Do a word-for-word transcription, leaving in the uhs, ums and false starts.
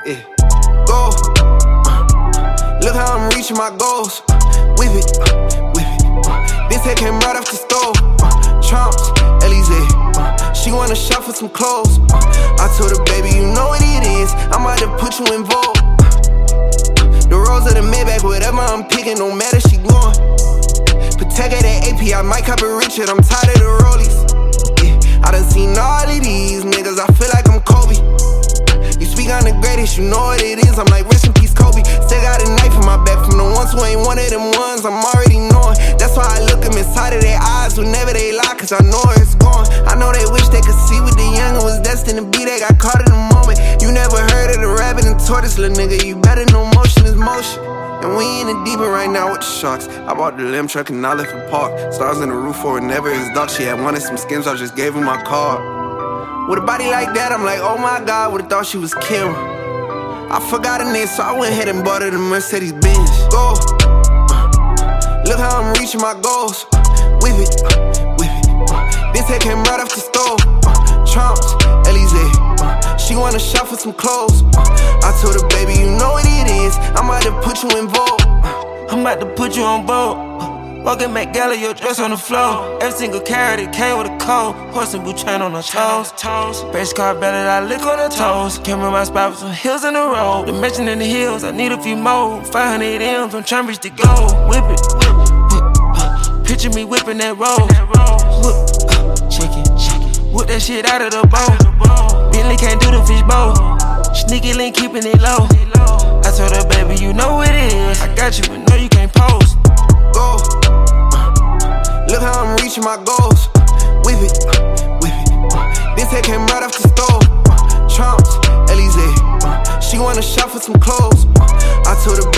yeah. Go. Uh, look how I'm reaching my goals. Whip it, uh, whip it. Uh, this head came right off the stove. Uh, Trumps, Elysee. Uh, she wanna shop for some clothes. Uh, I told her, baby, you know what it is. I might have put you in vogue. Uh, the rose of the Maybach, whatever I'm picking, no matter she going. Protect that A P, I might cop a Richard. I'm tired of the rollies. I done seen all of these niggas, I feel like I'm Kobe. You speak on the greatest, you know what it is. I'm like, rest in peace, Kobe. Still got a knife in my back from the ones who ain't one of them ones. I'm already knowing. That's why I look them inside of their eyes whenever they lie, cause I know where it's going. I know they wish they could see what the youngin' was destined to be. They got caught in the moment. You never heard of the rabbit and tortoise, little nigga. You better know motion is motion. And we in the deep end right now with the sharks. I bought the limb truck and I left the park. Stars in the roof for whenever it's dark. She had wanted some skims, I just gave her my card. With a body like that, I'm like, oh my God, would've thought she was Kim. I forgot her name, so I went ahead and bought her the Mercedes Benz. Go. Uh, look how I'm reaching my goals. Uh, whip it, uh, whip it. Uh, this head came right off the stove. Uh, Trumps, Elysee. Uh, she wanna shop for some clothes. Uh, I told her, baby, you know what it is. I might have put you in vogue. Uh, I'm about to put you on board. Walking Met Gala, your dress on the floor. Every single carrot, it came with a coat. Horse and boot chain on the toes. Base car belly, I lick on the toes. Came in my spot with some hills in the road. Dimension in the hills, I need a few more. five hundred M's, I'm trying to reach the goal. Whip it, whip, uh, picture me whipping that roll. Whip, uh, chicken, whip that shit out of the bowl. Bentley can't do the fish bowl. Sneaky link, keeping it low. I told her, baby, you know what it is. I got you, but no, you can't post. Go. Look how I'm reaching my goals. Uh, whip it, uh, whip it. Uh, this head came right off the stove. Uh, Trumps, Elysee. Uh, she wanna shop for some clothes. Uh, I told her,